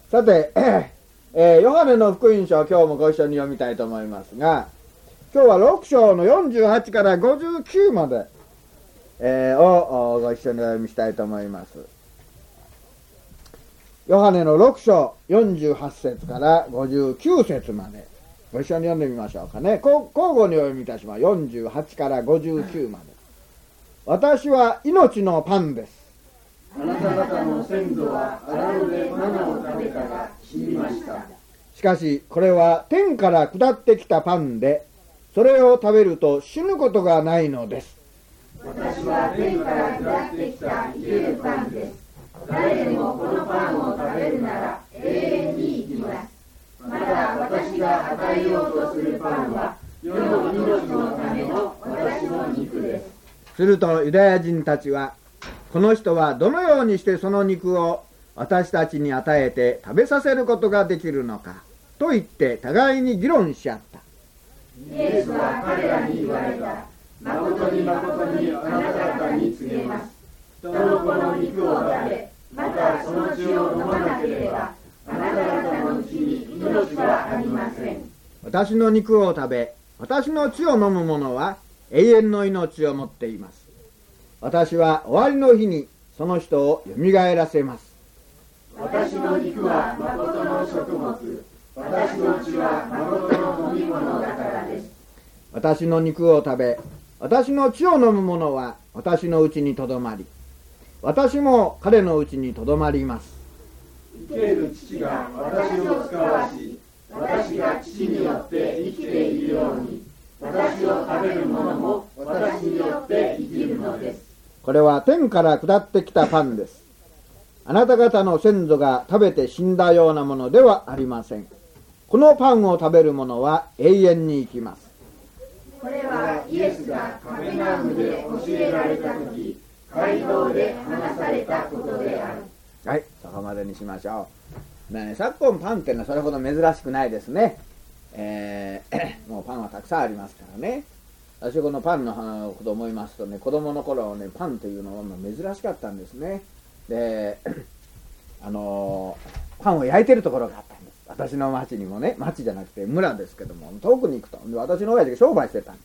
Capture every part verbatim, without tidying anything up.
さて、えー、ヨハネの福音書を今日もご一緒に読みたいと思いますが、今日はろく章のよんじゅうはちからごじゅうきゅうまで、えー、をご一緒にお読みしたいと思います。ヨハネのろく章よんじゅうはち節からごじゅうきゅう節までご一緒に読んでみましょうかね。交互にお読みいたします。よんじゅうはちからごじゅうきゅうまで。私は命のパンです。 あなた方の先祖は荒野でマナを食べたが死にました。 しかしこれは天から下ってきたパンで、それを食べると死ぬことがないのです。 私は天から下ってきた生けるパンです。誰でもこのパンを食べるなら永遠に生きます。また私が与えようとするパンは世の命のための私の肉です。 するとユダヤ人たちは、この人はどのようにしてその肉を私たちに与えて食べさせることができるのかと言って互いに議論し合った。 イエスは彼らに言われた。誠に誠にあなた方に告げます。人の子の肉を食べ、またその血を飲まなければ、あなた方のうちに命はありません。 私の肉を食べ、私の血を飲む者は永遠の命を持っています。私は終わりの日にその人をよみがえらせます。 私の肉は誠の食物、私の血は誠の飲み物だからです。 私の肉を食べ、私の血を飲む者は私のうちにとどまり、私も彼のうちにとどまります。 生ける父が私を使わし、私が父によって生きているように、私を食べる者も私によって生きるのです。 これは天から下ってきたパンです。あなた方の先祖が食べて死んだようなものではありません。このパンを食べる者は永遠に生きます。 これはイエスがカペナウムで教えられたとき、街道で話されたことである。 はい、そこまでにしましょう。ね、昨今パンっていうのはそれほど珍しくないですね。えー、もうパンはたくさんありますからね。私このパンのことを思いますとね、子供の頃ね、パンというのは珍しかったんですね。で、あのー、パンを焼いてるところがあったんです。私の町にもね、町じゃなくて村ですけども、遠くに行くと。で、私の親父が商売してたんです。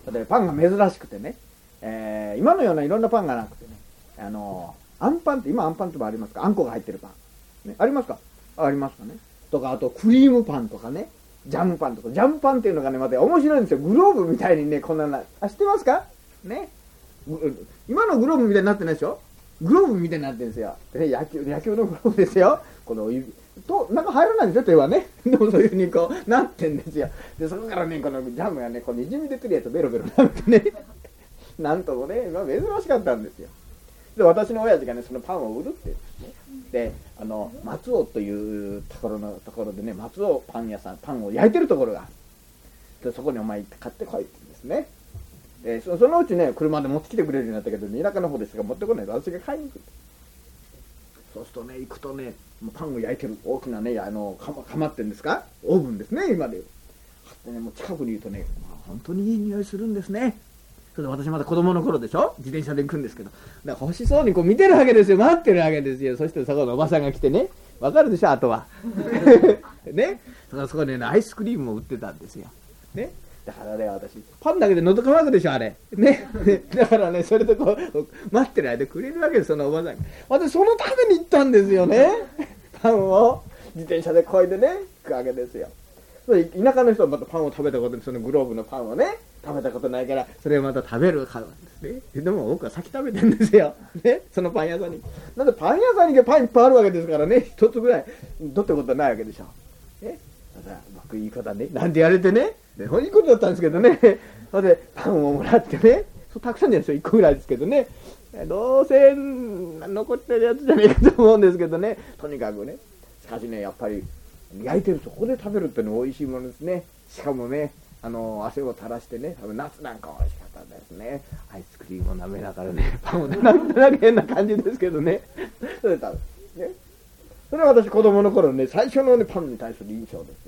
で、パンが珍しくてね、えー、今のようないろんなパンがなくてね、あのー、あんパンって、今あんパンってもありますか？あんこが入ってるパン。ね、ありますか？ありますかね。とか、あとクリームパンとかね。ジャムパンとか、ジャムパンっていうのがね、また面白いんですよ。グローブみたいにね、こんなな、あ、知ってますかね。今のグローブみたいになってないでしょ？グローブみたいになってるんですよ。で、野球、野球のグローブですよ。この指、と、中入らないんですよ、手はね。でもそういうふうにこう、なってんですよ。で、そこからね、このジャムがね、このにじみ出てるやつベロベロなってね。なんともね、まあ、珍しかったんですよ。で、私の親父がね、そのパンを売るって言うんですね。で、あの松尾というところのところでね、松尾パン屋さん、パンを焼いてるところがある。で、そこにお前行って買ってこいって言うんですね。で、そ, そのうちね、車で持ってきてくれるようになったけど、ね、田舎の方でしか持ってこないと私が買いに行く。そうするとね、行くとね、パンを焼いてる大きなね、あのか ま, かまってんですか、オーブンですね、今で。でね、もう近くにいるとね、まあ、本当にいい匂いするんですね。それで私まだ子供の頃でしょ、自転車で行くんですけど、だから欲しそうにこう見てるわけですよ、待ってるわけですよ。そしてそこのおばさんが来てね、わかるでしょ、あとはね、そこでね、アイスクリームを売ってたんですよね。だからね、私パンだけで喉乾くでしょ、あれね。だからね、それでこう待ってる間くれるわけです、そのおばさんが。私そのために行ったんですよね。パンを自転車でこいでね、行くわけですよ。田舎の人はまたパンを食べたことに、そのグローブのパンをね食べたことないから、それをまた食べるからですね。でも僕は先食べてるんですよ、ね、そのパン屋さんに。なんでパン屋さんにパンいっぱいあるわけですからね、一つぐらいどってことはないわけでしょ。ね、ただ僕いいことはね、なんて言われてね、でいいことだったんですけどね。それでパンをもらってね、そうたくさんじゃないですよ、いっこぐらいですけどね、どうせ残ってるやつじゃねえかと思うんですけどね。とにかくね、しかしね、やっぱり焼いてるそこで食べるってのは美味しいものですね。しかもね、あの汗を垂らしてね、多分夏なんか美味しかったですね。アイスクリームを舐めながらね、パンをなんとなく変な感じですけどね。それで食べるね。それは私子供の頃ね、最初のねパンに対する印象ですよ。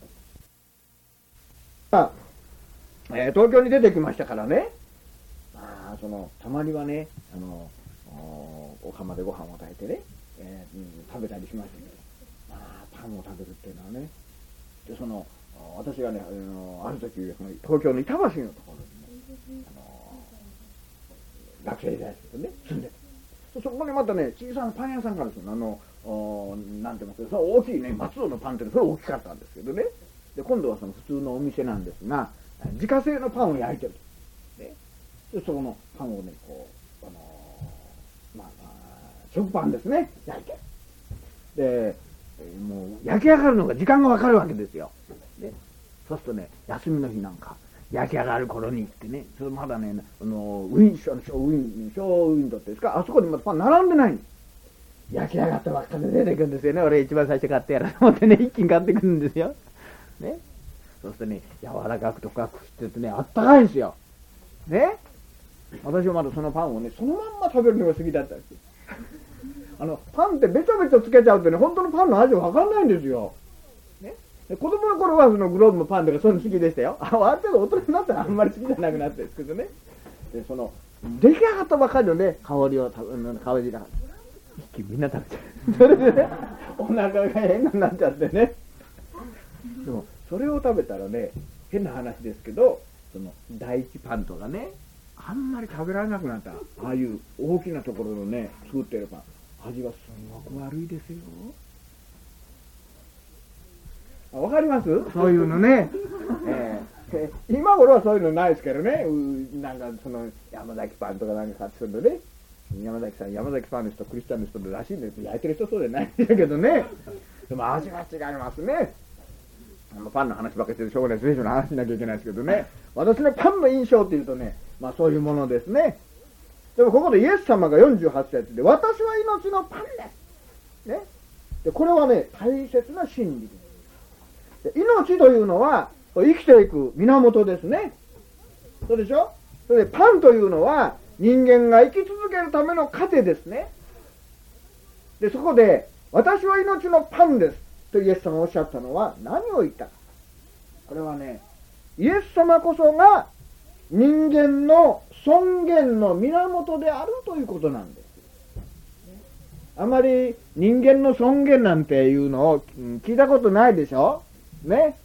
まあ、えー、東京に出てきましたからね。まあそのたまにはね、あの お, お釜でご飯を炊いてね、えーうん、食べたりしましたけど、まあパンを食べるっていうのはね、でその私がね、あのある時東京の板橋のところにね、あの学生時代ですけどね住んでて、そこにまたね小さなパン屋さんからですよ、あのなんて言いますか、その大きいね松戸のパンってそれ大きかったんですけどね、で今度はその普通のお店なんですが自家製のパンを焼いてると、ね、でそこのパンをねこう、あのー、まあ、まあ、食パンですね焼いて、でもう焼き上がるのが時間がわかるわけですよ、ね、そうするとね休みの日なんか焼き上がる頃に行ってね、それまだねあのウィンショーウィンショーウィンドってですか、あそこにまだパン並んでないんです。焼き上がったばっかりで出てくるんですよね。俺一番最初買ってやらと思ってね一気に買ってくるんですよね。そうするとね柔らかくとかくしててねあったかいんですよね。私はまだそのパンをねそのまんま食べるのが好きだったんですよ。あのパンってべちょべちょつけちゃうとね本当のパンの味わかんないんですよ、ね、で子供の頃はそのグローブのパンとかそういうの好きでしたよ。あある程度大人になったらあんまり好きじゃなくなってるんですけどね。でその出来上がったばかりのね香りを香りが一気にみんな食べちゃうそれでねお腹が変なになっちゃってね。でもそれを食べたらね変な話ですけど、その第一パンとかねあんまり食べられなくなった。ああいう大きなところのね作ってるパン味はすごく悪いですよ。わかります？そういうのね、えー、今頃はそういうのないですけどね、うなんかその山崎パンとかなんか買ってするのね、山崎さん山崎パンの人クリスチャンの人らしいんです。焼いてる人そうじゃないんだけどね、でも味が違いますね。パンの話ばっかりしてるしょうがないです。聖書の話しなきゃいけないですけどね、私のパンの印象っていうとね、まあそういうものですね。でもここでイエス様がよんじゅうはち節で私は命のパンです、ね、でこれはね大切な真理です。で命というのは生きていく源ですね。そうでしょ。それでパンというのは人間が生き続けるための糧ですね。でそこで私は命のパンですとイエス様がおっしゃったのは何を言ったか。これはねイエス様こそが人間の尊厳の源であるということなんです。あまり人間の尊厳なんていうのを聞いたことないでしょね。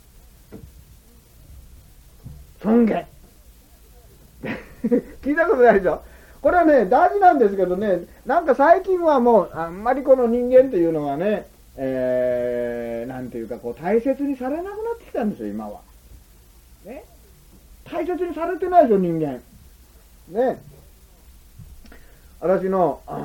尊厳聞いたことないでしょ。これはね大事なんですけどね、なんか最近はもうあんまりこの人間っていうのはね、えー、なんていうかこう大切にされなくなってきたんですよ今はね。大切にされてないでしょ人間ね。私のあ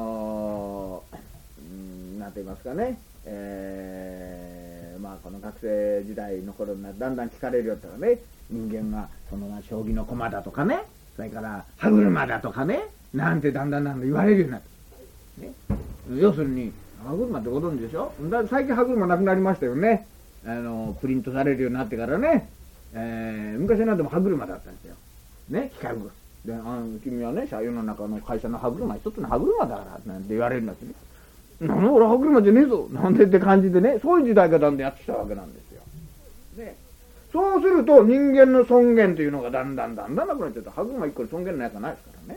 ーなんて言いますかね、えー、まあこの学生時代の頃にだんだん聞かれるようになったらね、人間がその将棋の駒だとかね、それから歯車だとかね、なんてだんだんだんだん言われるようになった、ね、要するに歯車ってご存知でしょ。だ最近歯車なくなりましたよね。あのプリントされるようになってからね、えー、昔なんでも歯車だったんですよね、機械車で、あの君はね世の中の会社の歯車一つの歯車だからなんて言われるんだってね、なんで俺歯車じゃねえぞなんてって感じでね、そういう時代がだんだんやってきたわけなんですよ、ね、そうすると人間の尊厳というのがだんだんだんだんなくなっちゃった。歯車一個で尊厳なんかないですからね。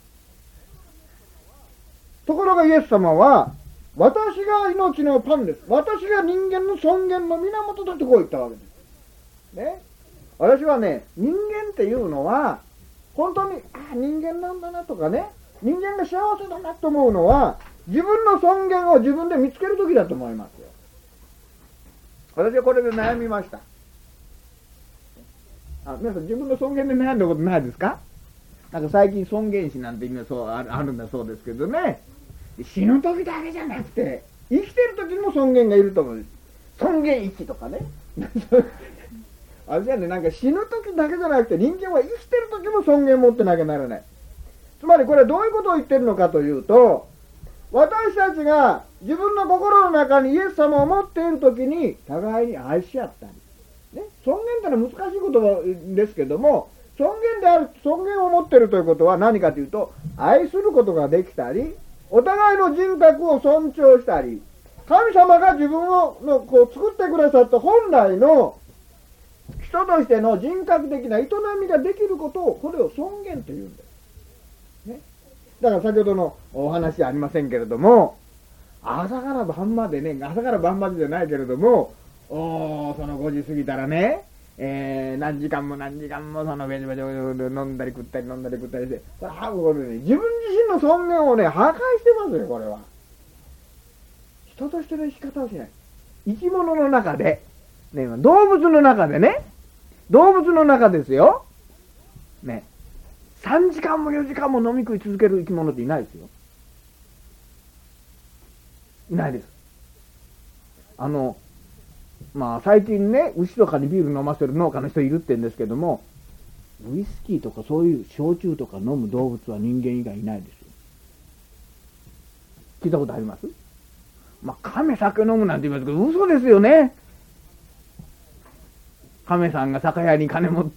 ところがイエス様は私が命のパンです、私が人間の尊厳の源だとこう言ったわけですね。私はね人間っていうのは本当にあ人間なんだなとかね、人間が幸せだなと思うのは自分の尊厳を自分で見つける時だと思いますよ。私はこれで悩みました。あ皆さん自分の尊厳で悩んだことないですか。なんか最近尊厳死なんて意味はそうある、あるんだそうですけどね、死ぬ時だけじゃなくて生きてる時にも尊厳がいると思うんです。尊厳生きとかねあれじゃね、なんか死ぬ時だけじゃなくて人間は生きてる時も尊厳を持ってなきゃならない。つまりこれはどういうことを言ってるのかというと、私たちが自分の心の中にイエス様を持っている時に互いに愛し合ったり、ね、尊厳というのは難しいことですけども、尊厳である、尊厳を持っているということは何かというと愛することができたり、お互いの人格を尊重したり、神様が自分をのこう作ってくださった本来の人としての人格的な営みができることを、これを尊厳というんです、ね、だから先ほどのお話じゃありませんけれども、 朝から晩までね、朝から晩までじゃないけれども、おそのごじ過ぎたらね、えー、何時間も何時間もそのベチベチ飲んだり食ったり飲んだり食ったりして、これはこれね、自分自身の尊厳をね、破壊してますよ、これは。人としての生き方をしない。生き物の中で、ね、動物の中でね、動物の中ですよ。ね、さんじかんもよじかんも飲み食い続ける生き物っていないですよ。いないです。あの、まあ最近ね、牛とかにビール飲ませる農家の人いるって言うんですけども、ウイスキーとかそういう焼酎とか飲む動物は人間以外いないですよ。聞いたことあります？まあ亀酒飲むなんて言いますけど、嘘ですよね。亀さんが酒屋に金持って、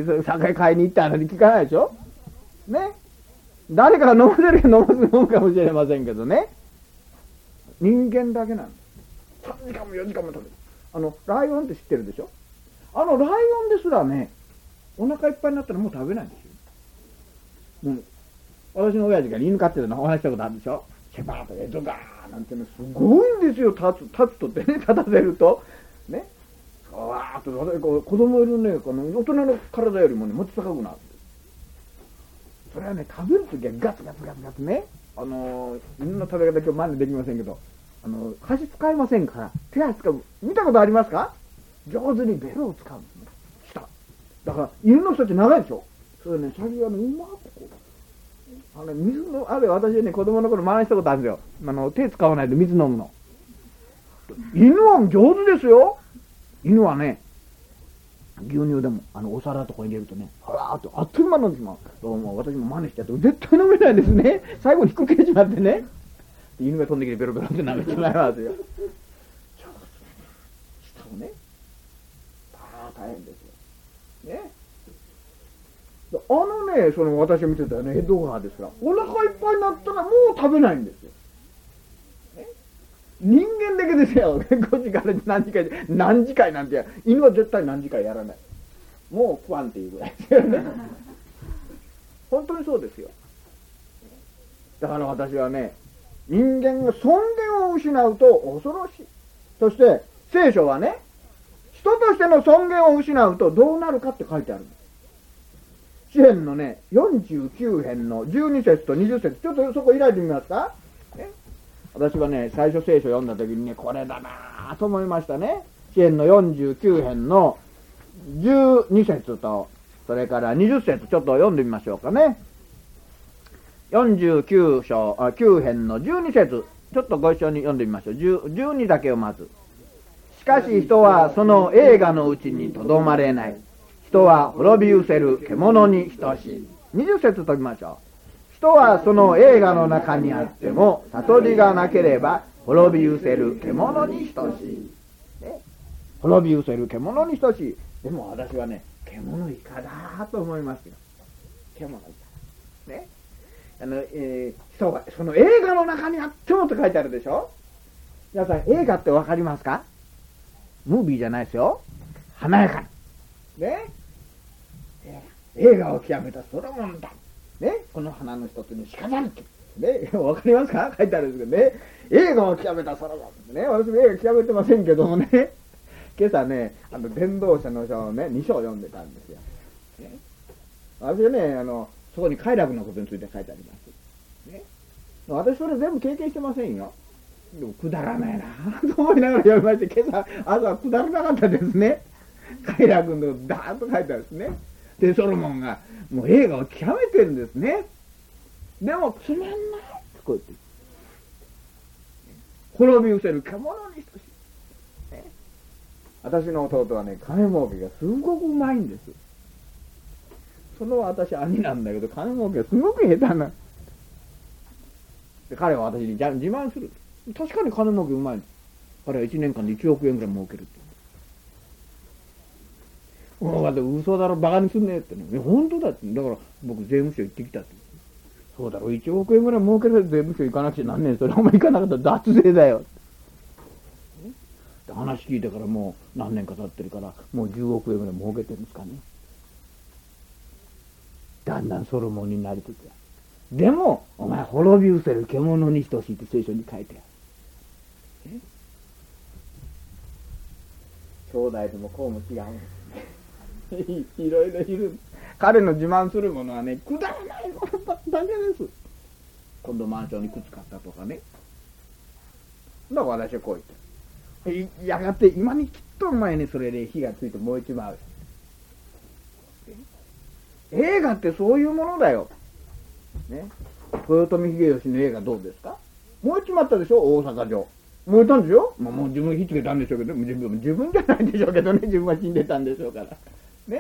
酒買いに行ったのに聞かないでしょね。誰かが飲ませるか飲ませるかもしれませんけどね。人間だけなんです。さんじかんもよじかんも食べる。あの、ライオンって知ってるでしょ？あのライオンですらね、お腹いっぱいになったらもう食べないんですよ。うん。私の親父が犬飼ってたのお話したことあるでしょ？シェパーとエドガーなんてのすごいんですよ、立つ、立つとってね、立たせると。ね。わーっと、こう子供いるね、この大人の体よりもね、もっと高くなる。それはね、食べるときはガツガツガツガツね、あのー、犬の食べ方今日真似できませんけど、あのー、箸使いませんから、手足使う。見たことありますか？上手にベロを使うんですね。下。だから、犬の人って長いでしょ？それね、先がね、うまくこう。あの、水の、あれ、私ね、子供の頃真似したことあるんですよ。あの、手使わないで水飲むの。犬は上手ですよ。犬はね、牛乳でもあのお皿とか入れるとね、はらーっとあっという間に飲んでしまう。どうも私も真似しちゃって絶対飲めないですね。最後に引っ掛けちまってね、犬が飛んできてベロベロって舐めてしまいますよ。下をね、ああ大変ですよ。ね。あのね、その私見てたよね、エドガーですら、お腹いっぱいになったらもう食べないんですよ。人間だけですよ。ごじから何時間、何時間なんてや、犬は絶対何時間やらない。もう食わんっていうぐらいですよね。本当にそうですよ。だから私はね、人間が尊厳を失うと恐ろしい。そして聖書はね、人としての尊厳を失うとどうなるかって書いてあるんです。詩編のね、よんじゅうきゅう編のじゅうに節とにじゅう節、ちょっとそこ開いてみますか、ね。私はね、最初聖書を読んだ時にね、これだなぁと思いましたね。詩編のよんじゅうきゅう編のじゅうに節と、それからにじゅう節、ちょっと読んでみましょうかね。よんじゅうきゅう章、あ、きゅう編のじゅうに節、ちょっとご一緒に読んでみましょう。じゅう、じゅうにだけをまず。しかし人はその映画のうちにとどまれない。人は滅び失せる獣に等しい。にじゅう節ときましょう。人はその映画の中にあっても悟りがなければ滅び失せる獣に等しい、ね、滅び失せる獣に等しい。でも私はね、獣以下だと思いますよ。獣以下ね。あの、えー、人がその映画の中にあってもと書いてあるでしょ。皆さん映画ってわかりますか？ムービーじゃないですよ。華やかなね、映画を極めたソロモンだね、この花の一つに鹿ざるきね、わかりますか？書いてあるんですけどね、映画を極めたソロモンね。私も映画極めてませんけどもね、今朝ね、あの伝道者の書をね、に章読んでたんですよ。ね、私はね、あのそこに快楽のことについて書いてあります。ね、私それ全部経験してませんよ。でもくだらないなと思いながら読みまして、今朝朝はくだらなかったですね。快楽のことダーッと書いてあるんですね。でソロモンがもう映画を極めてるんですね。でもつまんないこう言って滅び失せる獣に等しい、ね、私の弟はね、金儲けがすごくうまいんです。その私兄なんだけど、金儲けがすごく下手なで、彼は私に自慢する。確かに金儲けうまい。彼はいちねんかんでいちおくえんぐらい儲けるって。お前嘘だろ、バカにすんねえってね。本当だって。だから僕税務署行ってきたって。そうだろ、いちおくえんぐらい儲ける税務署行かなくちゃなんねえ。それお前行かなかったら脱税だよ。で話聞いてからもう何年か経ってるから、もうじゅうおくえんぐらい儲けてるんですかね。だんだんソロモンになりつつある。でもお前滅び失せる獣に等しいって聖書に書いてある。 兄弟でもこうも違うんですね。いろいろいる。彼の自慢するものはね、くだらないものだけです。今度マンションに靴買ったとかね。だから私はこう言って。やがて今にきっと前にそれで火がついて燃えちまう。映画ってそういうものだよ。ね。豊臣秀吉の映画どうですか？燃えちまったでしょ、大阪城。燃えたんでしょ、まあ、もう自分火つけたんでしょうけど、自分自分じゃないでしょうけどね、自分は死んでたんでしょうから。ね。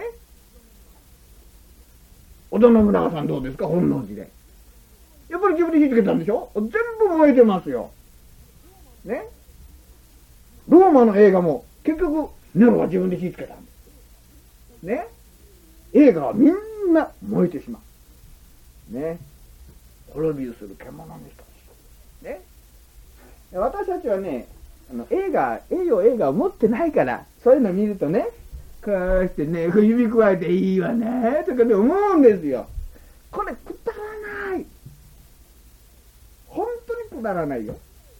織田信長さんどうですか、本能寺で。やっぱり自分で火つけたんでしょ、全部燃えてますよ。ね。ローマの映画も結局ネロは自分で火つけたんです。ね。映画はみんな燃えてしまう。ね。滅びする獣の人たち。ね。私たちはね、あの映画、栄養映画を持ってないから、そういうの見るとね、こうしてね、指くわえていいわね、とかで思うんですよ。これくだらない。本当にくだらないよ。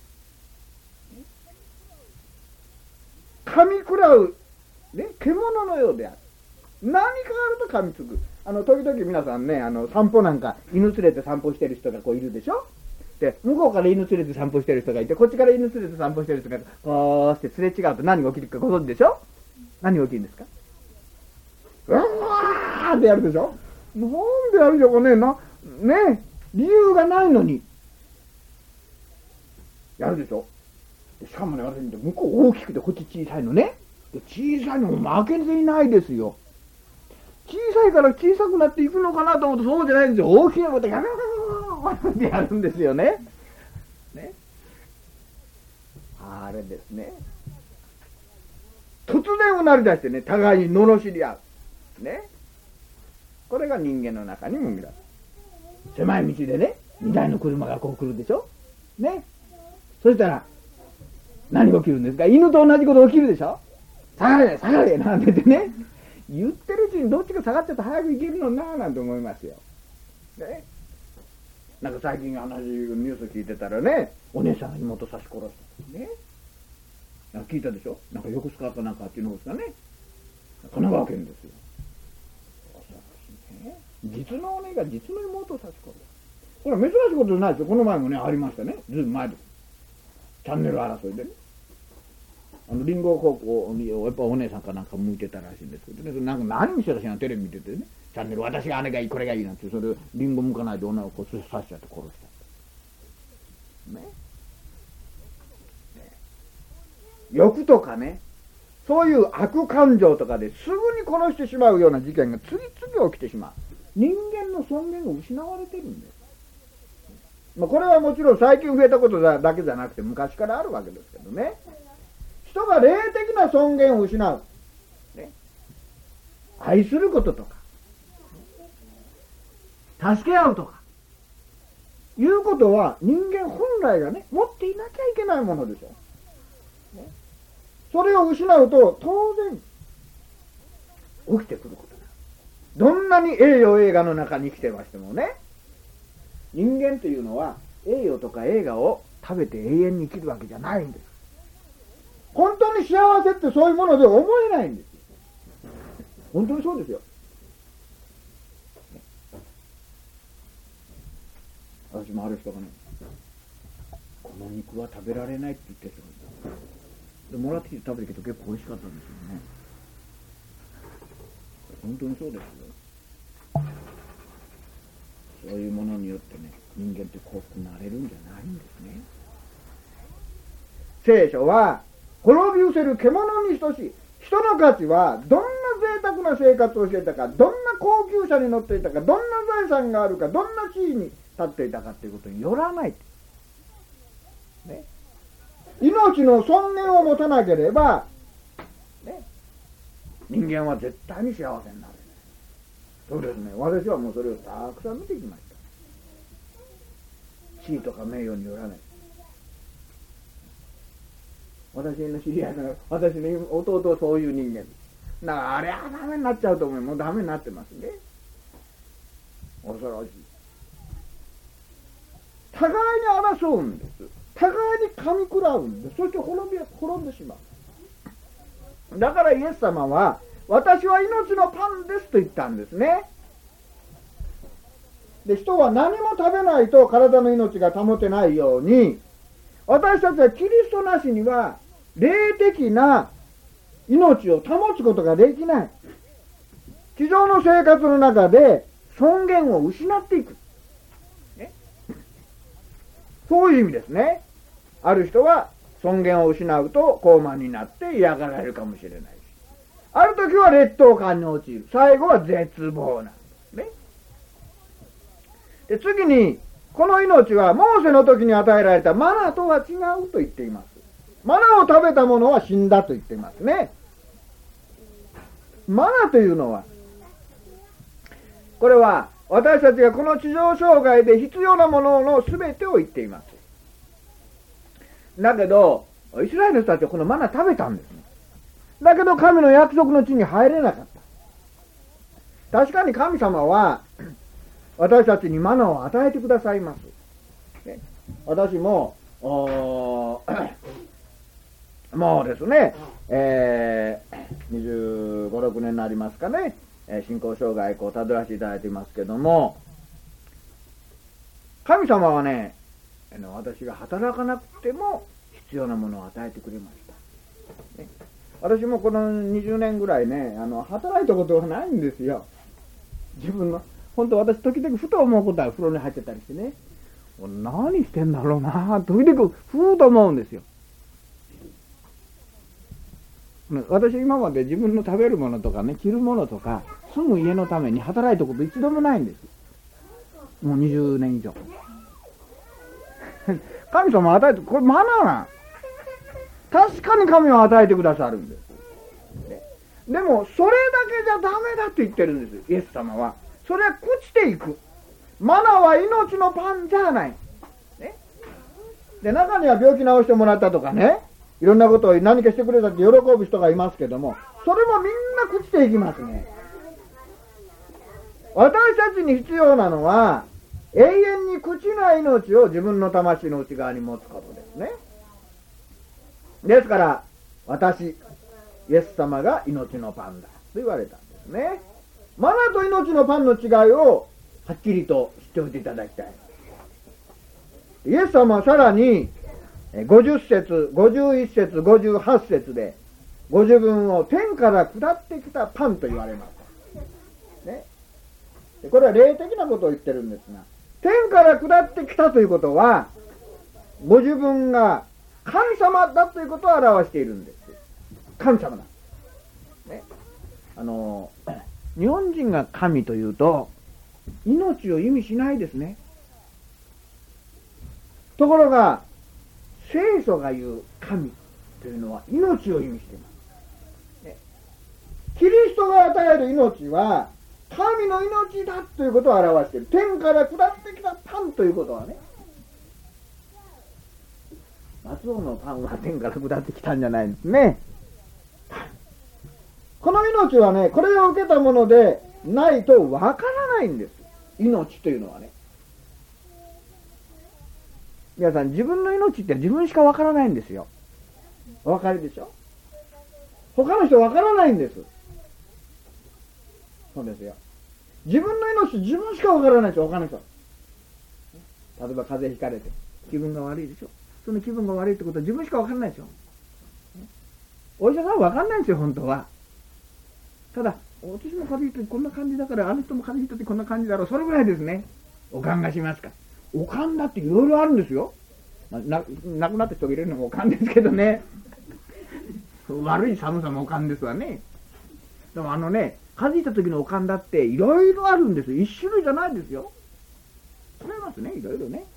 噛み食らう、ね、獣のようである。何かあると噛みつく。あの、時々皆さんね、あの、散歩なんか、犬連れて散歩してる人がこういるでしょ。で、向こうから犬連れて散歩してる人がいて、こっちから犬連れて散歩してる人がこうしてすれ違うと何が起きるかご存知でしょ。何が起きるんですか。うわーってやるでしょ。なんでやるでしょうかね。な、ね、理由がないのにやるでしょ。しかもね、私見て向こう大きくてこっち小さいのね。小さいのも負けていないですよ。小さいから小さくなっていくのかなと思うとそうじゃないんですよ。大きなことやるってやるんですよね。ね。あれですね。突然うなり出してね、互いに罵り合う。ね。これが人間の中にも見られる。狭い道でね、二台の車がこう来るでしょ。ね。そしたら、何が起きるんですか。犬と同じこと起きるでしょ。下がれ下がれなんて言ってね。言ってるうちにどっちか下がってたら早く行けるのなぁなんて思いますよ。ね。なんか最近話、ニュース聞いてたらね、お姉さんが妹刺し殺したね。なんか聞いたでしょ。なんか横須賀かなんかあっちの方ですかね。神奈川県ですよ。ね、実の姉が実の妹を刺し殺した。これは珍しいことじゃないですよ。この前もね、ありましたね。ずいぶん前で。チャンネル争いでね。あのリンゴ高校にやっぱお姉さんかなんか向いてたらしいんですけどね、なんか何見せたしな、テレビ見ててね、チャンネル私があれがいいこれがいいなんて、それをリンゴ向かないで女の子を刺しちゃって殺したね。ね。欲とかね、そういう悪感情とかですぐに殺してしまうような事件が次々起きてしまう。人間の尊厳が失われてるんです。まあ、これはもちろん最近増えたことだけじゃなくて昔からあるわけですけどね。人が霊的な尊厳を失う、ね、愛することとか助け合うとかいうことは人間本来がね持っていなきゃいけないものでしょ、ね、それを失うと当然起きてくることだ。どんなに栄誉映画の中に生きてましてもね、人間というのは栄誉とか映画を食べて永遠に生きるわけじゃないんです。本当に幸せってそういうもので思えないんですよ。本当にそうですよ。私もある人がね、この肉は食べられないって言ってる人がいた。でもらってきて食べてきて結構美味しかったんですよね。本当にそうですよ。そういうものによってね、人間って幸福になれるんじゃないんですね。聖書は滅び失せる獣に等しい。人の価値はどんな贅沢な生活をしていたか、どんな高級車に乗っていたか、どんな財産があるか、どんな地位に立っていたかということによらない、ね、命の尊厳を持たなければ、ね、人間は絶対に幸せになる。そうですね。私はもうそれをたくさん見てきました。地位とか名誉によらない。私の知り合いの私の弟はそういう人間です。だからあれはダメになっちゃうと思う。もうダメになってますね。恐ろしい。互いに争うんです。 互いに噛み食らうんで、そして滅び滅んでしまう。だからイエス様は、私は命のパンですと言ったんですね。で、人は何も食べないと体の命が保てないように、私たちはキリストなしには霊的な命を保つことができない。地上の生活の中で尊厳を失っていく、ね、そういう意味ですね。ある人は尊厳を失うと高慢になって嫌がられるかもしれないし、ある時は劣等感に陥る、最後は絶望なんですね。で、次にこの命はモーセの時に与えられたマナとは違うと言っています。マナを食べた者は死んだと言っていますね。マナというのは、これは私たちがこの地上生涯で必要なものの全てを言っています。だけどイスラエルの人たちはこのマナ食べたんですね。だけど神の約束の地に入れなかった。確かに神様は私たちにマナを与えてくださいます、ね、私ももうですね、えー、にじゅうご、ろくねんになりますかね、信仰生涯をたどらせていただいていますけども、神様はね、私が働かなくても必要なものを与えてくれました、ね、私もこのにじゅうねんぐらいね、あの働いたことがないんですよ。自分の本当、私時々ふと思うことは風呂に入ってたりしてね、何してんだろうな、時々ふうと思うんですよ。私今まで自分の食べるものとかね、着るものとか住む家のために働いたこと一度もないんです。もうにじゅうねん以上。神様は与えて、これマナーな、確かに神は与えてくださるんです。でもそれだけじゃダメだと言ってるんです、イエス様は。それは朽ちていく。マナーは命のパンじゃない、ね、で、中には病気治してもらったとかね、いろんなことを何かしてくれたって喜ぶ人がいますけども、それもみんな朽ちていきますね。私たちに必要なのは永遠に朽ちない命を自分の魂の内側に持つことですね。ですから私、イエス様が命のパンだと言われたんですね。マナと命のパンの違いをはっきりと知っておいていただきたい。イエス様はさらにごじゅっ節、ごじゅういち節、ごじゅうはち節でご自分を天から下ってきたパンと言われます、ね、これは霊的なことを言ってるんですが、天から下ってきたということはご自分が神様だということを表しているんです。神様だ、ね、あの日本人が神というと命を意味しないですね。ところが聖書が言う神というのは命を意味しています、ね、キリストが与える命は神の命だということを表している。天から下ってきたパンということはね、松尾のパンは天から下ってきたんじゃないんですね。この命はね、これを受けたものでないとわからないんです。命というのはね、皆さん、自分の命って自分しかわからないんですよ。お分かりでしょ。他の人わからないんです。そうですよ。自分の命自分しかわからないですよ、他の人。例えば風邪ひかれて気分が悪いでしょ。その気分が悪いってことは自分しかわからないでしょ。お医者さんはわかんないんですよ、本当は。ただ私も風邪ひいてこんな感じだから、あの人も風邪ひいたってこんな感じだろう、それぐらいですね。おかんがしますか。おかんだっていろいろあるんですよ。まあ、な亡くなった人が入れるのもおかんですけどね。悪い寒さもおかんですわね。でもあのね、風邪ひいた時のおかんだっていろいろあるんですよ。一種類じゃないですよ。違いますね、いろいろね。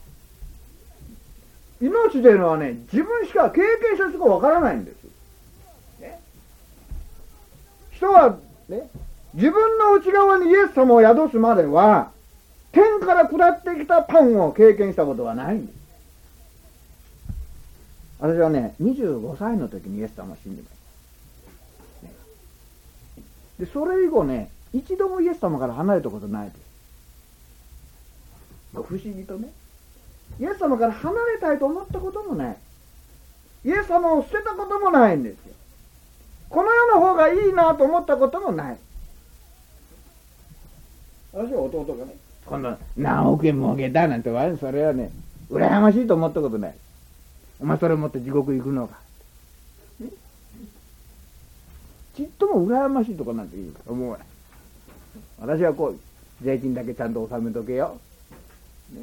命というのはね、自分しか経験した人がわからないんです、ね、人はね、自分の内側にイエス様を宿すまでは天から下ってきたパンを経験したことはないんです。私はね、にじゅうごさいの時にイエス様を信じました、ね、でそれ以後ね、一度もイエス様から離れたことないです。不思議とね、 イエス様から離れたいと思ったこともない。イエス様を捨てたこともないんですよ。この世の方がいいなと思ったこともない。私は弟がね、今度何億円儲けたなんて言われる、それはね、羨ましいと思ったことない。お前それ持って地獄行くのか。ね、ちっとも羨ましいとかなんて言うか思わない。私はこう、税金だけちゃんと納めとけよ。ね、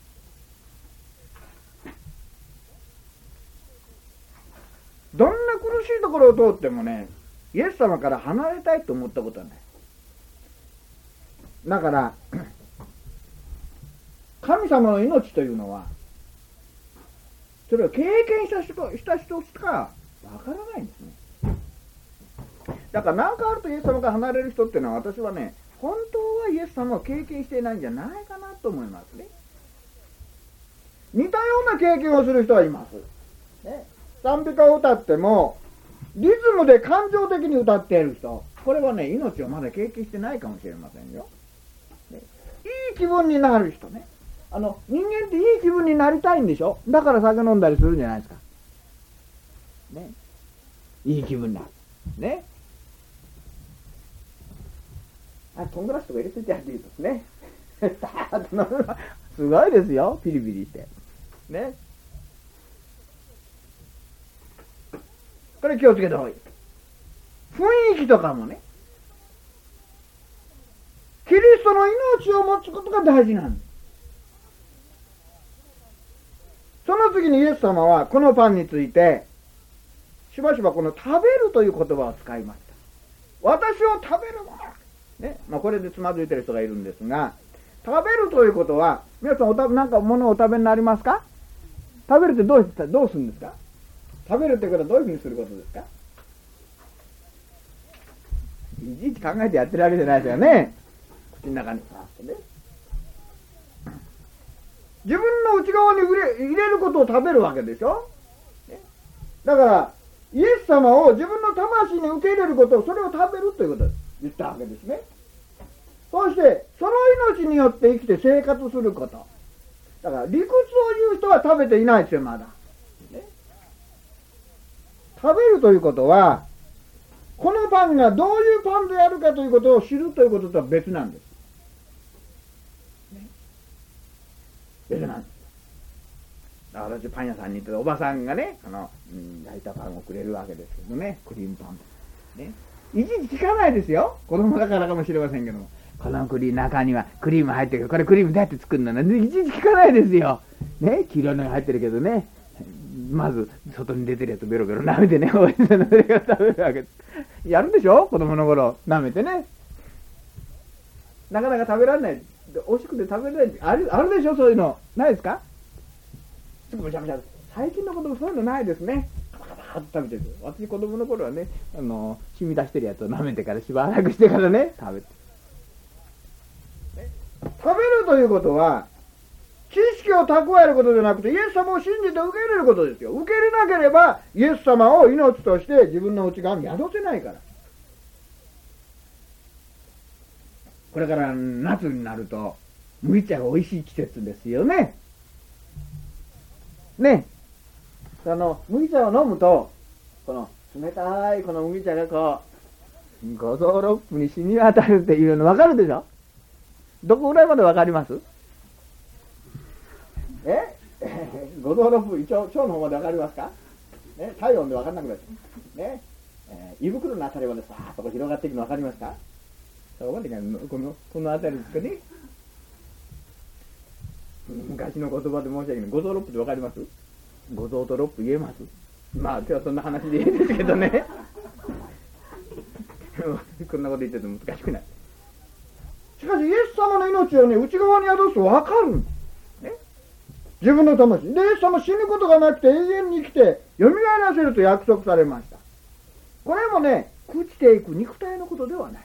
どんな苦しいところを通ってもね、イエス様から離れたいと思ったことはない。だから神様の命というのは、それを経験した人した人しかわからないんですね。だから何かあるとイエス様から離れる人っていうのは、私はね、本当はイエス様を経験していないんじゃないかなと思いますね。似たような経験をする人はいます、ね、賛美歌を歌ってもリズムで感情的に歌っている人、これはね、命をまだ経験してないかもしれませんよ。ね、いい気分になる人ね。あの人間っていい気分になりたいんでしょ。だから酒飲んだりするんじゃないですか。ね、いい気分になる。ね。あ、トングラスとか入れててやっていいですね。すごいですよ、ピリピリして。ね。これ気をつけた方がいい。雰囲気とかもね、キリストの命を持つことが大事なんです。その次にイエス様はこのパンについてしばしばこの食べるという言葉を使いました。私を食べるもの、ね、まあ、これでつまずいてる人がいるんですが、食べるということは、皆さんおたなんか物をお食べになりますか？食べるってどうしてどうするんですか？食べるってことはどういうふうにすることですか？いちいち考えてやってるわけじゃないですよね。口の中にパッとね、自分の内側に入れ、入れることを食べるわけでしょ、ね、だからイエス様を自分の魂に受け入れることを、それを食べるということを言ったわけですね。そしてその命によって生きて生活すること。だから理屈を言う人は食べていないですよ、まだ、ね、食べるということは、このパンがどういうパンであるかということを知るということとは別なんです、ね、別なんです。だから私パン屋さんに行っておばさんがね、あの、うん、焼いたパンをくれるわけですけどね、クリームパン、ね、いちいち聞かないですよ、子供だからかもしれませんけども、このクリーム中にはクリーム入ってるけど、これクリームどうやって作るのね、いちいち聞かないですよ、ね、黄色いのが入ってるけどね、まず外に出てるやつベロベロ舐めてね、おいしいので食べるわけです。やるでしょ、子供の頃舐めてね、なかなか食べられない、美味しくて食べられない、ある、あるでしょ、そういうのないですか？最近の子供そういうのないですね。カタカタって食べてる。私子供の頃はね、あの染み出してるやつを舐めてからしばらくしてからね食べて、ね、食べるということは知識を蓄えることじゃなくて、イエス様を信じて受け入れることですよ。受け入れなければイエス様を命として自分の内側に宿せないから。これから夏になると麦茶が美味しい季節ですよね。ね、その麦茶を飲むと、この冷たいこの麦茶がこう五臓六腑に染み渡るっていうの分かるでしょ。どこぐらいまで分かります？え五臓六腑、腸、腸の方まで分かりますか？ね、体温で分かんなくなっちゃう、ね、えー、胃袋のあたりまでさーっと広がっていくの分かりますか？そこまでがこのこのあたりですかね。昔の言葉で申し訳ない。五臓六腑って分かります？五臓と六腑言えます？まあ今日はそんな話でいいですけどねこんなこと言ってても難しくない。しかしイエス様の命をね、内側に宿すと分かるんです、ね、自分の魂で。イエス様死ぬことがなくて永遠に生きて蘇らせると約束されました。これもね、朽ちていく肉体のことではない。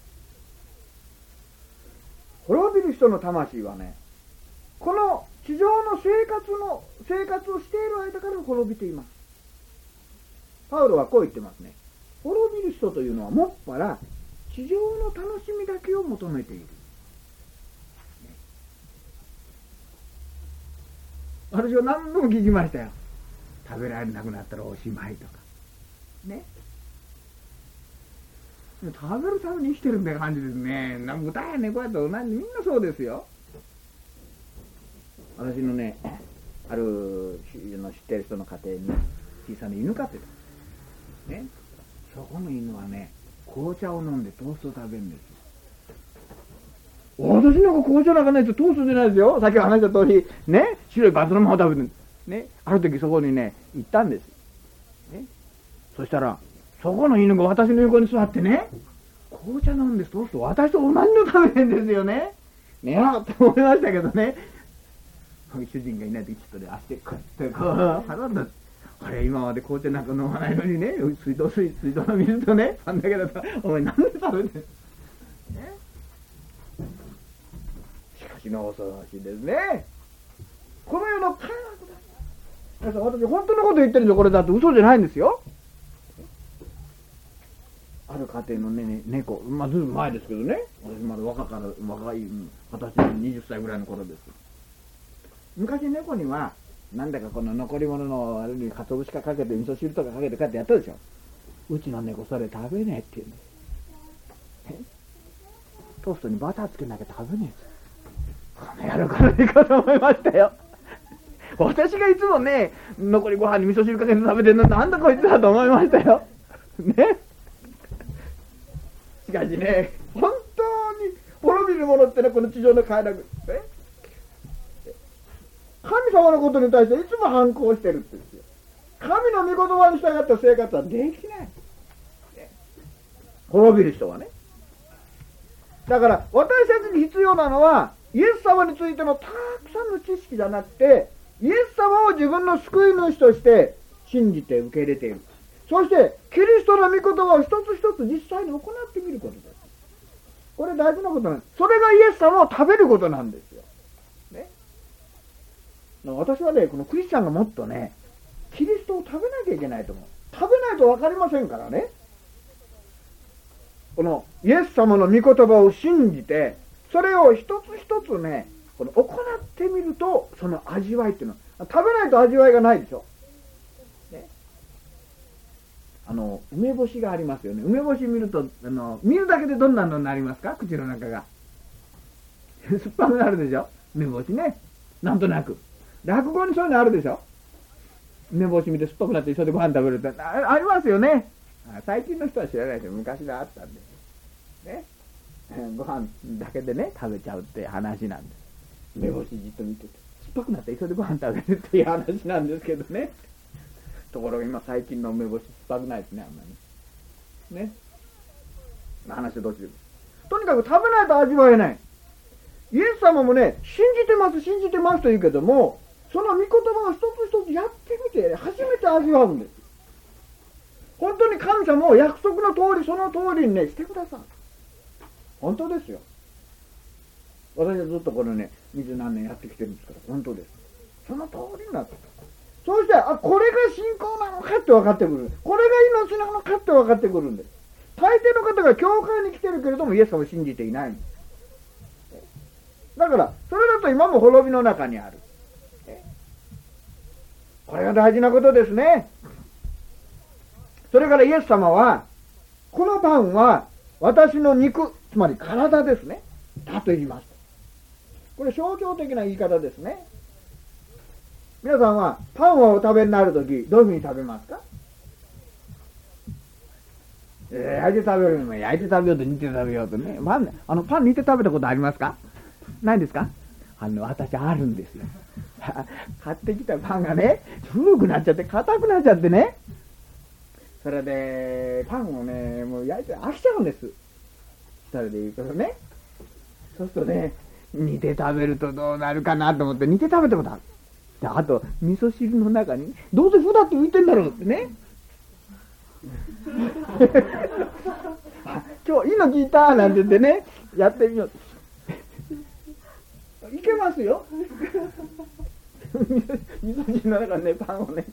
滅びる人の魂はね、この地上の生活の生活をしている間から滅びています。パウロはこう言ってますね。滅びる人というのはもっぱら地上の楽しみだけを求めている。 私は何度も聞きましたよ。食べられなくなったらおしまいとかね。食べるために生きてるんだよ感じですね。な豚や猫やと同じ、みんなそうですよ。私のね、あるの知ってる人の家庭に小さな犬飼ってたね。そこの犬はね、紅茶を飲んでトーストを食べるんですよ。私なんか紅茶なんかないとトーストじゃないですよ。さっき話した通りね、白いバツのまま食べてるね。ある時そこにね行ったんです、ね、そしたらそこの犬が私の横に座ってね、紅茶飲んでトースト私と同じの食べてるんですよね。ねえと思いましたけどね。主人がいない時ちょっとで足でこうやってこう払った。あれ今まで紅茶なんか飲まないのにね、水道水水道の水とねパンだけだったらお前なんで食べてるね。しかしの恐ろしいですね。この世の快楽だ。私本当のこと言ってるんですよ。これだって嘘じゃないんですよ。ある家庭のね猫、まあずいぶん前ですけどね、私まだ若から若い私にじゅっさいぐらいの頃です。昔猫にはなんだかこの残り物のあれに鰹節かかけて味噌汁とかかけてかってやったでしょ。うちの猫それ食べねえって言うんです。トーストにバターつけなきゃ食べねえ。この野郎この猫かと思いましたよ。私がいつもね残りご飯に味噌汁かけて食べてるのなんだこいつだと思いましたよね。しかしね、本当に滅びるものってね、この地上の快楽ね、神様のことに対していつも反抗してるって言うんですよ。神の御言葉に従った生活はできない、ね、滅びる人はね。だから私たちに必要なのはイエス様についてのたくさんの知識じゃなくて、イエス様を自分の救い主として信じて受け入れている。そしてキリストの御言葉を一つ一つ実際に行ってみることです。これ大事なことなんです。それがイエス様を食べることなんですよ、ね、私はねこのクリスチャンがもっとねキリストを食べなきゃいけないと思う。食べないと分かりませんからね。このイエス様の御言葉を信じてそれを一つ一つねこの行ってみると、その味わいっていうのは食べないと味わいがないでしょ、ね、あの梅干しがありますよね。梅干し見るとあの見るだけでどんなのになりますか？口の中が酸っぱくなるでしょ。梅干しね、なんとなく落語にそういうのあるでしょ。梅干し見て酸っぱくなって一緒でご飯食べるって あ, ありますよね。最近の人は知らないけど昔があったんでね、ご飯だけでね食べちゃうって話なんです。梅干しじっと見てて酸っぱくなって急いでご飯食べるっていう話なんですけどね。ところが今最近の梅干し酸っぱくないですね、あんまりね。話どっちでもとにかく食べないと味わえない。イエス様もね信じてます信じてますと言うけども、その御言葉を一つ一つやってみて初めて味わうんです。本当に神様を約束の通りその通りにねしてください。本当ですよ。私はずっとこのね二十何年やってきてるんですから本当です。その通りになって、そうしてあこれが信仰なのかって分かってくる。これが命なのかって分かってくるんです。大抵の方が教会に来てるけれどもイエス様を信じていないんです。だからそれだと今も滅びの中にある。これが大事なことですね。それからイエス様はこのパンは私の肉、つまり体ですねだと言いました。これ象徴的な言い方ですね。皆さんはパンをお食べになるときどういうふうに食べますか？えー、焼いて食べるのも焼いて食べようと煮て食べようとね、パン、あのパン煮て食べたことありますか？ないですか？あの私あるんですよ。買ってきたパンがね古くなっちゃって硬くなっちゃってね、それでパンをねもう焼いて飽きちゃうんです。それで言うことね、そうするとね煮て食べるとどうなるかなと思って煮て食べたことある。であと味噌汁の中にどうせふだって浮いてんだろうってね今日いいの聞いたなんて言ってねやってみよういけますよ味噌汁の中にねパンをね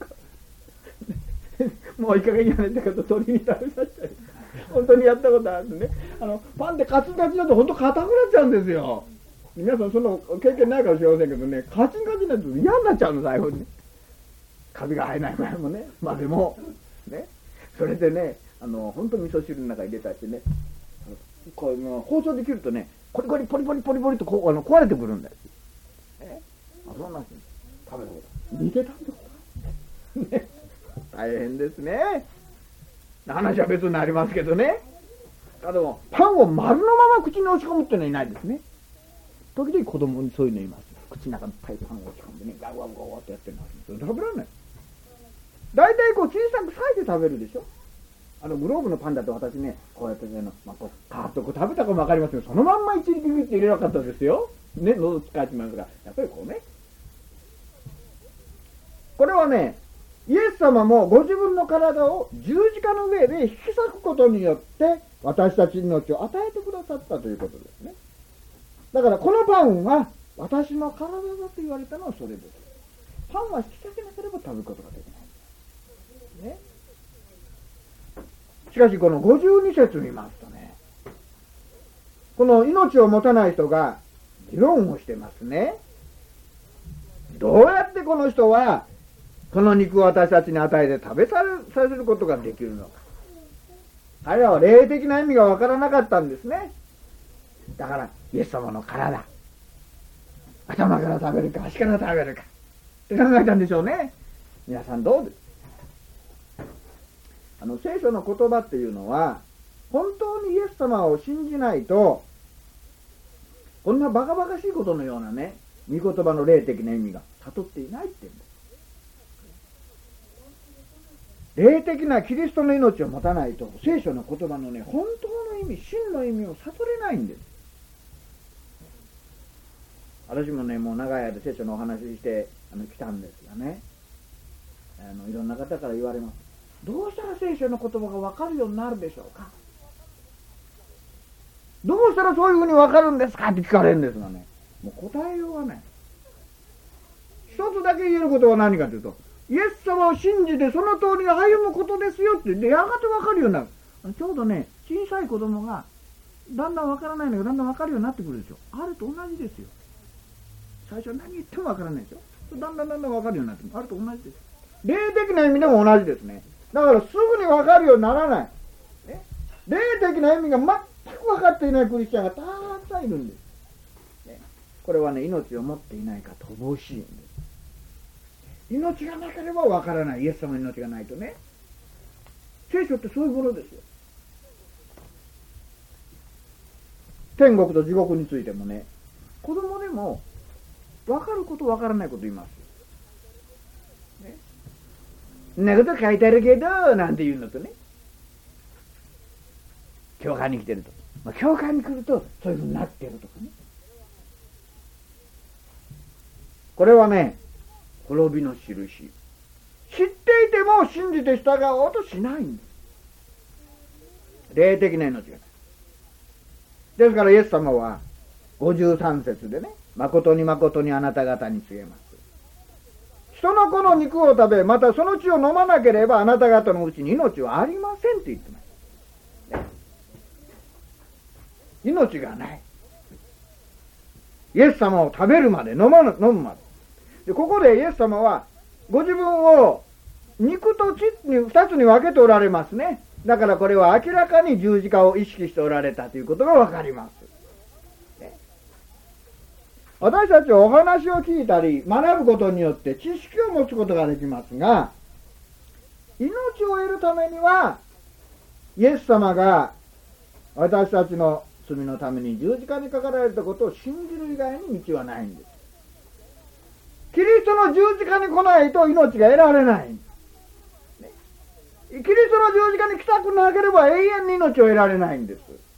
もういい加減やめたけど鳥に食べさせたり本当にやったことあるんでね、あのパンってカツカツだと本当硬くなっちゃうんですよ。 皆さんその経験ないかもしれませんけどね、カチンカチンになって嫌になっちゃうの、最後に。カビが生えない前もね、までも、ね。それでね、あの、本当に味噌汁の中に入れたりしてね、こうもう包丁で切るとね、コリコリポリポリポリポリとこうあの壊れてくるんだよ。えあ、そうなんです。食べたこと。似てたんですかね。大変ですね。話は別になりますけどね。あでも、パンを丸のまま口に押し込むっていうのはいないですね。時々子供にそういうの言います。口の中にいっぱいパンを押し込んでね、ガウガウガウガウってやってるの。それ食べられない。大体こう小さく裂いて食べるでしょ。あのグローブのパンだと私ね、こうやってね、まあ、こうカーッとこう食べたかもわかりますけど、そのまんま一力って入れなかったですよ。ね、喉使っちまいますが、やっぱりこうね。これはね、イエス様もご自分の体を十字架の上で引き裂くことによって私たちに命を与えてくださったということですね。だからこのパンは私の体だと言われたのはそれです。パンは引き裂けなければ食べることができない。ね。しかしこのごじゅうに節見ますとね、この命を持たない人が議論をしてますね。どうやってこの人はこの肉を私たちに与えて食べさせることができるのか。彼らは霊的な意味がわからなかったんですね。だからイエス様の体、頭から食べるか足から食べるかって考えたんでしょうね。皆さんどうです？あの聖書の言葉っていうのは本当にイエス様を信じないとこんなバカバカしいことのようなね、御言葉の霊的な意味が悟っていないって言うんです。霊的なキリストの命を持たないと聖書の言葉のね、本当の意味、真の意味を悟れないんです。私もね、もう長い間聖書のお話ししてあの来たんですがね、あのいろんな方から言われます。どうしたら聖書の言葉が分かるようになるでしょうか。どうしたらそういうふうに分かるんですかって聞かれるんですがね、もう答えようがない。一つだけ言えることは何かというと、イエス様を信じてその通りに歩むことですよって、でやがて分かるようになる。ちょうどね、小さい子供がだんだん分からないのがだんだん分かるようになってくるでしょ。あれと同じですよ。最初は何言っても分からないでしょ。だんだんだんだん分かるようになってくる。あれと同じです。霊的な意味でも同じですね。だからすぐに分かるようにならない、ね、霊的な意味が全く分かっていないクリスチャンがたくさんいるんです、ね、これはね、命を持っていないか乏しいんです。命がなければ分からない。イエス様の命がないとね。聖書ってそういうものですよ。天国と地獄についてもね、子供でも分かること分からないこと言いますよ、ね、そんなこと書いてあるけどなんて言うのとね、教会に来てると、まあ、教会に来るとそういうふうになってるとかね。これはね、滅びの印。知っていても信じて従おうとしないんです。霊的な命がない。ですからイエス様はごじゅうさん節でね、誠に誠にあなた方に告げます。人の子の肉を食べ、またその血を飲まなければあなた方のうちに命はありませんって言ってます。ね、命がない。イエス様を食べるまで、飲ま飲むまで。でここでイエス様はご自分を肉と血に二つに分けておられますね。だからこれは明らかに十字架を意識しておられたということが分かります、ね、私たちはお話を聞いたり学ぶことによって知識を持つことができますが、命を得るためにはイエス様が私たちの罪のために十字架にかかられたことを信じる以外に道はないんです。キリストの十字架に来ないと命が得られない、ね、キリストの十字架に来たくなければ永遠に命を得られないんです。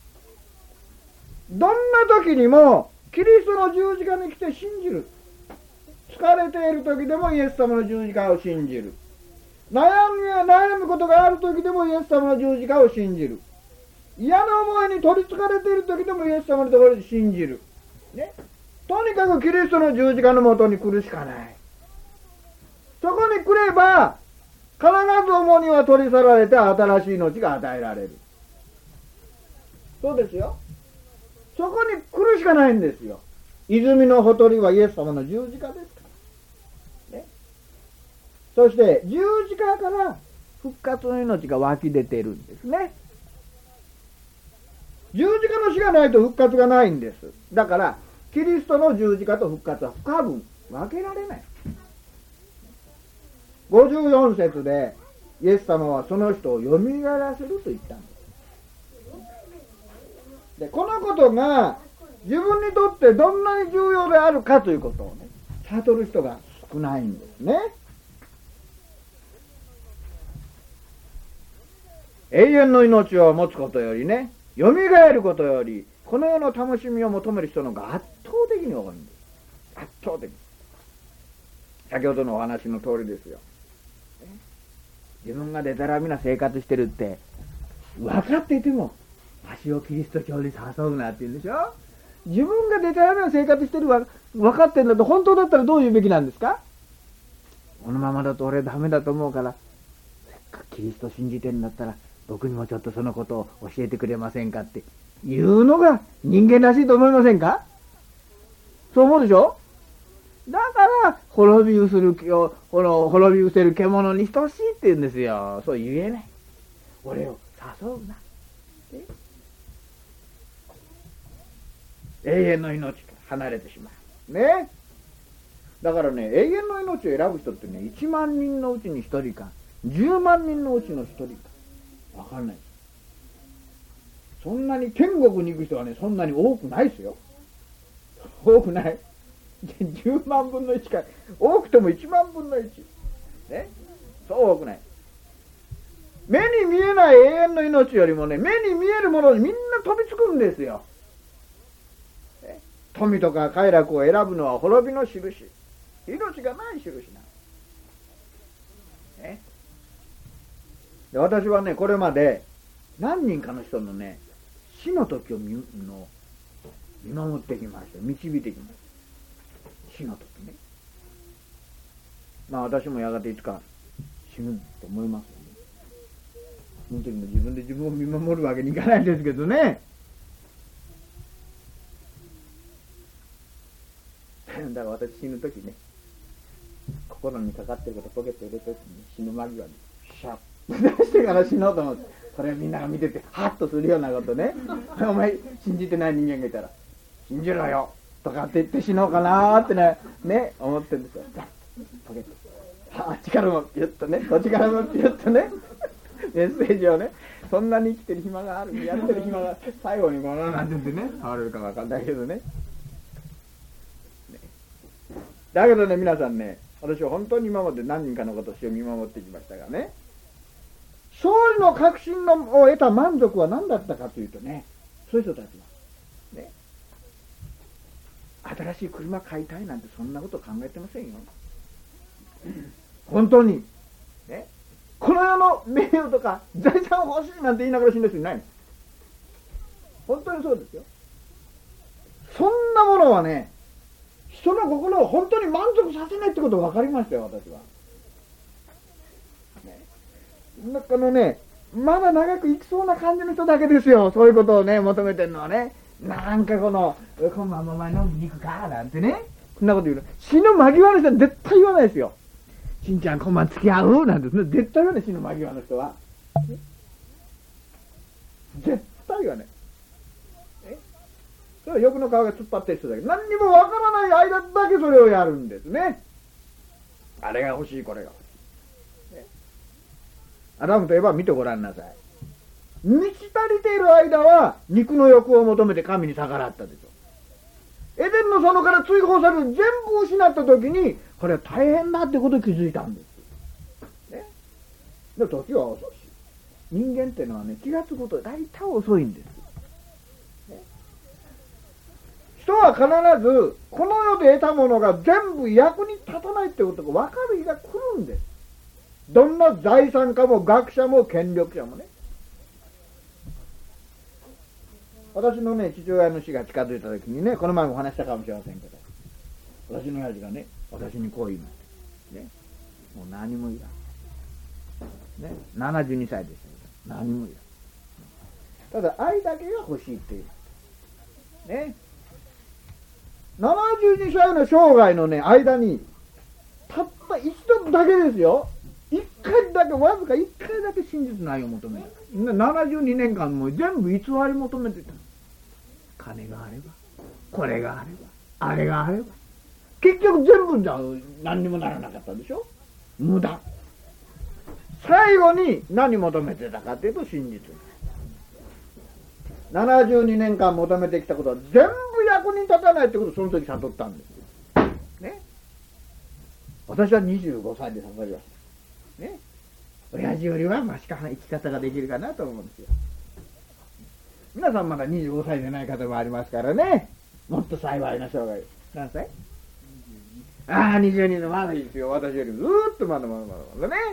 どんな時にもキリストの十字架に来て信じる。疲れている時でもイエス様の十字架を信じる。悩みや悩むことがある時でもイエス様の十字架を信じる。嫌な思いに取りつかれている時でもイエス様のところで信じる、ね、とにかくキリストの十字架のもとに来るしかない。そこに来れば必ず重荷は取り去られて新しい命が与えられる。そうですよ。そこに来るしかないんですよ。 泉のほとりはイエス様の十字架ですから、ね、そして十字架から復活の命が湧き出ているんですね。十字架の死がないと復活がないんです。だからキリストの十字架と復活は不可分、分けられない。ごじゅうよん節でイエス様はその人をよみがえらせると言ったんです。でこのことが自分にとってどんなに重要であるかということをね、悟る人が少ないんですね。永遠の命を持つことよりね、よみがえることよりこの世の楽しみを求める人の方が圧倒的に多いんです。圧倒的。先ほどのお話の通りですよ。自分がデタラメな生活してるって分かっていても、足をキリスト教に誘うなって言うんでしょ。自分がデタラメな生活してるわ分かってるんだと、本当だったらどう言うべきなんですか。このままだと俺ダメだと思うから、せっかくキリスト信じてるんだったら僕にもちょっとそのことを教えてくれませんかって言うのが人間らしいと思いませんか。そう思うでしょ。だから滅びうするこの滅びうせる獣に等しいって言うんですよ。そう言えない。俺を誘うな。永遠の命から離れてしまうね。だからね、永遠の命を選ぶ人ってね、いちまんにんのうちにひとりかじゅうまんにんのうちのひとりか分かんない。そんなに天国に行く人はね、そんなに多くないですよ。多くない。じゅうまんぶんのいちか、多くてもいちまんぶんのいちね、そう多くない。目に見えない永遠の命よりもね、目に見えるものにみんな飛びつくんですよ。富とか快楽を選ぶのは滅びの印、命がない印なの、ね、で私はね、これまで何人かの人のね、死の時を 見, の見守ってきました。導いてきました。死の時ね。まあ私もやがていつか死ぬと思いますよね。その時も自分で自分を見守るわけにいかないですけどね。だから私死ぬ時ね、心にかかってることポケット入れて死ぬ間際にシャッ出してから死のうと思って、これみんなが見ててハッとするようなことねお前信じてない人間がいたら信じろよとかって言って死のうかなーってね、ね思ってるんですよ。ポケットあっちからもピュッとね、こっちからもピュッとねメッセージをね、そんなに生きてる暇がある、やってる暇が最後にこのなんて言ってね変わるかわかんないけどね。だけどね、皆さんね、私は本当に今まで何人かのことを見守ってきましたがね、勝利の確信のを得た満足は何だったかというとね、そういう人たちはね、新しい車買いたいなんてそんなこと考えてませんよ。本当にね、この世の名誉とか財産欲しいなんて言いながら死んだ人いないの。本当にそうですよ。そんなものはね、人の心を本当に満足させないってことが分かりましたよ、私は。ね、このね、まだ長く生きそうな感じの人だけですよ、そういうことをね、求めてるのはね。なんかこの、今晩もお前飲みに行くかなんてね、こんなこと言うの。死ぬ間際の人は絶対言わないですよ。しんちゃん今晩付き合うなんて、絶対言わない、死ぬ間際の人は。絶対言わない。それは欲の皮が突っ張ってる人だけど、何にもわからない間だけそれをやるんですね。あれが欲しい、これが欲しい、ね、アダムといえば見てごらんなさい。満ち足りている間は肉の欲を求めて神に逆らったでしょ。エデンの園から追放される全部失った時に、これは大変だってことに気づいたんです、ね、で時は遅し、人間っていうのはね、気がつくこと大体遅いんです。人は必ずこの世で得たものが全部役に立たないってことが分かる日が来るんです。どんな財産家も学者も権力者もね。私のね、父親の死が近づいた時にね、この前もお話したかもしれませんけど、私の親父がね、私にこう言いました。ね、もう何もいらん。ね、ななじゅうにさいでしたけど、何もいらん。ただ愛だけが欲しいっていう。ね。 ななじゅうにさいの生涯のね間にたった一度だけですよ、一回だけ、わずか一回だけ真実の愛を求めた。ななじゅうにねんかんも全部偽り求めてた。金があれば、これがあれば、あれがあれば、結局全部じゃ何にもならなかったでしょ。無駄。最後に何求めてたかというと真実。ななじゅうにねんかん求めてきたことは全部役に立たないってことをその時悟ったんですよ。ね。私はにじゅうごさいで悟りました。ね。親父よりはマシか生き方ができるかなと思うんですよ。皆さんまだにじゅうごさいでない方もありますからね。もっと幸いな生涯。何歳？ああ、にじゅうにでまだいいですよ。私よりずーっとまだまだまだまだね。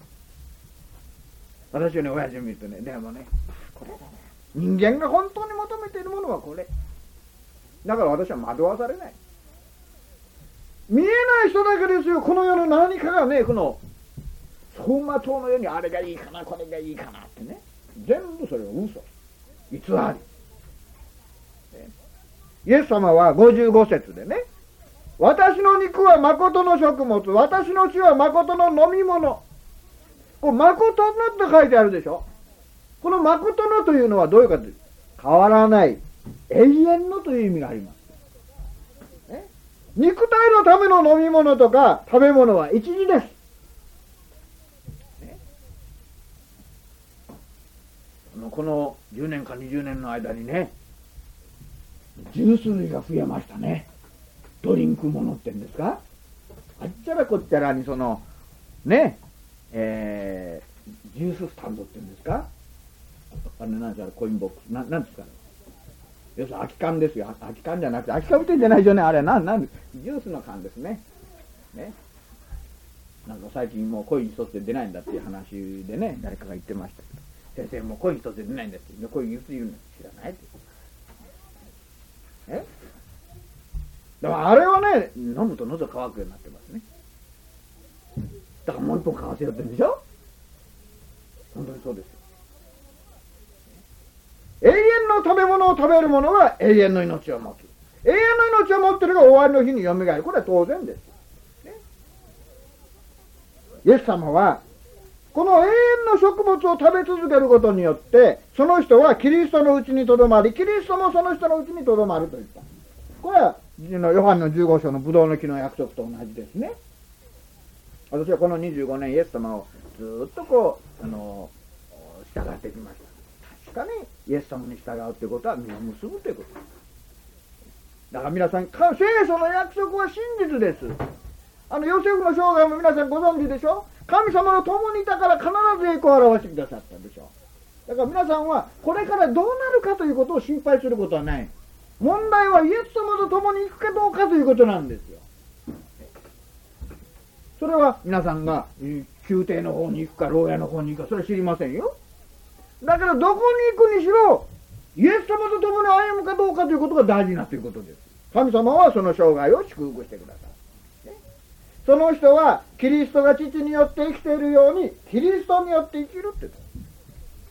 私より親父を見るとね、でもね、これだね。人間が本当に求めているものはこれ。だから私は惑わされない。見えない人だけですよ。この世の何かがね、この走馬灯のようにあれがいいかな、これがいいかなってね。全部それは嘘。偽り。イエス様はごじゅうご節でね、私の肉は誠の食物、私の血は誠の飲み物。これ誠のって書いてあるでしょ。この誠のというのはどういうかというと、変わらない、永遠のという意味があります。ね、肉体のための飲み物とか食べ物は一時です。ね、このじゅうねんかにじゅうねんの間にね、ジュース類が増えましたね。ドリンクものってんですか、あっちゃらこっちゃらにそのねえー、ジューススタンドってんですか、あれなんですか、コインボックスな、なんですか、要するに空き缶ですよ。空き缶じゃなくて空き缶売ってんじゃないじゃない、あれなんなんジュースの缶ですね。ね、なんか最近もうコイン一つで出ないんだっていう話でね、誰かが言ってましたけど、先生もうコイン一つで出ないんだって、コインいついるの知らないって。えだからあれはね、飲むと喉乾くようになってますね。だからもう一本買わせようってんでしょ。本当にそうですよ。永遠の食べ物を食べる者は永遠の命を持つ。永遠の命を持ってるが終わりの日によみがえる。これは当然です、ね。イエス様はこの永遠の食物を食べ続けることによってその人はキリストのうちにとどまり、キリストもその人のうちにとどまると言った。これはヨハンのじゅうご章のブドウの木の約束と同じですね。私はこのにじゅうごねんイエス様をずっとこうあの従ってきました。確かにイエス様に従うということは実を結ぶということです。だから皆さん、聖書の約束は真実です。あのヨセフの生涯も皆さんご存知でしょ。神様の共にいたから必ず栄光を表してくださったでしょ。だから皆さんはこれからどうなるかということを心配することはない。問題はイエス様と共に行くかどうかということなんですよ。それは皆さんが宮廷の方に行くか牢屋の方に行くかそれは知りませんよ。だけどどこに行くにしろイエス様と共に歩むかどうかということが大事なということです。神様はその生涯を祝福してください、ね、その人はキリストが父によって生きているようにキリストによって生きるって言った。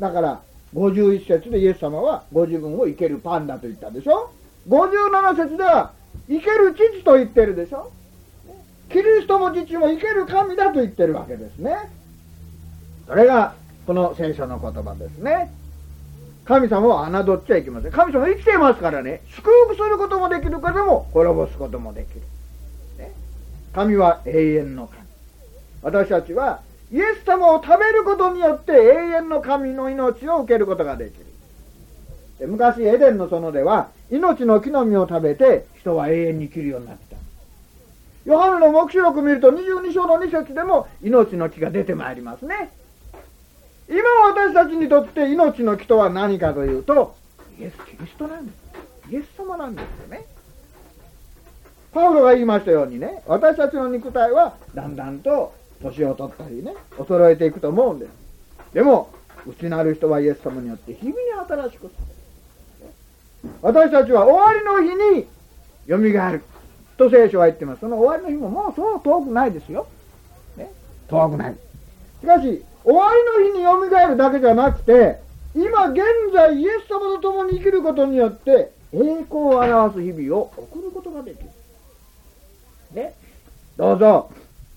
だからごじゅういち節でイエス様はご自分を生けるパンだと言ったでしょ。ごじゅうなな節では生ける父と言ってるでしょ。キリストも父も生ける神だと言ってるわけですね。それがこの聖書の言葉ですね。神様は侮っちゃいけません。神様は生きていますからね、祝福することもできるけども滅ぼすこともできる、ね、神は永遠の神。私たちはイエス様を食べることによって永遠の神の命を受けることができる。で昔エデンの園では命の木の実を食べて人は永遠に生きるようになった。ヨハネの黙示録を見るとにじゅうに章のに節でも命の木が出てまいりますね。今私たちにとって命の木とは何かというとイエス・キリストなんです。イエス様なんですよね。パウロが言いましたようにね、私たちの肉体はだんだんと年を取ったりね衰えていくと思うんです。でも内なる人はイエス様によって日々に新しくされる。私たちは終わりの日によみがえると聖書は言ってます。その終わりの日ももうそう遠くないですよ、ね、遠くない。しかし終わりの日によみがえるだけじゃなくて今現在イエス様と共に生きることによって栄光を表す日々を送ることができる。ね、どうぞ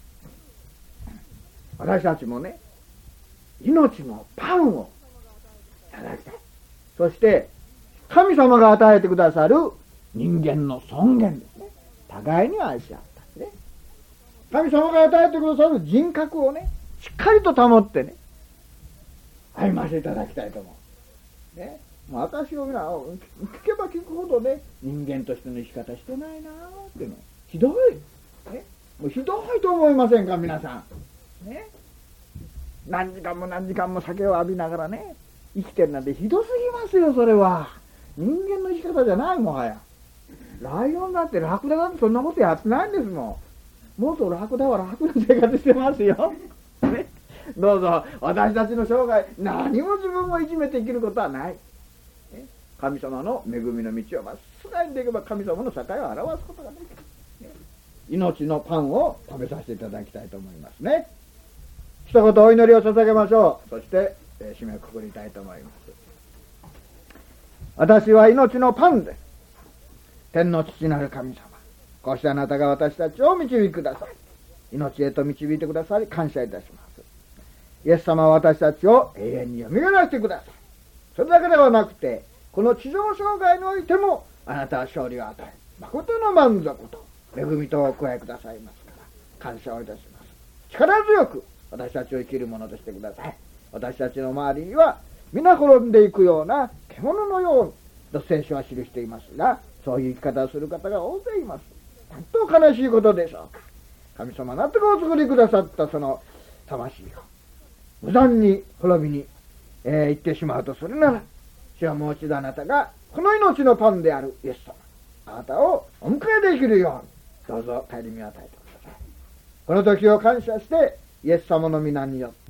私たちもね、命のパンをいただきたい。そして神様が与えてくださる人間の尊厳ですね。互いに愛し合ったね。神様が与えてくださる人格をね、しっかりと保ってね、歩ませていただきたいと思う。ね、もう私を皆聞けば聞くほどね、人間としての生き方してないなーっていうのひどい、ね、もうひどいと思いませんか皆さん、ね、何時間も何時間も酒を浴びながらね生きてるなんてひどすぎますよ。それは人間の生き方じゃない。もはやライオンだってラクダだってそんなことやってないんですもん。もっとラクダは楽な生活してますよ、ね、どうぞ私たちの生涯何も自分をいじめて生きることはない、ね、神様の恵みの道をまっすぐ歩んでいけば神様の境を表すことができる、ね、命のパンを食べさせていただきたいと思いますね。一言お祈りを捧げましょう。そして、えー、締めくくりたいと思います。私は命のパンです。天の父なる神様、こうしてあなたが私たちを導きください。命へと導いてくださり感謝いたします。イエス様は私たちを永遠によみがえらせてください。それだけではなくて、この地上生涯においてもあなたは勝利を与え、誠の満足と恵みとお加えくださいますから感謝をいたします。力強く私たちを生きるものとしてください。私たちの周りには皆滅んでいくような獣のようにと聖書は記していますが、そういう生き方をする方が大勢います。本当悲しいことでしょうか。神様なってお作りくださったその魂を無残に滅びに、えー、行ってしまうとするなら、主はもう一度あなたがこの命のパンであるイエス様、あなたをお迎えできるようにどうぞ帰り見与えてください。この時を感謝してイエス様の皆によって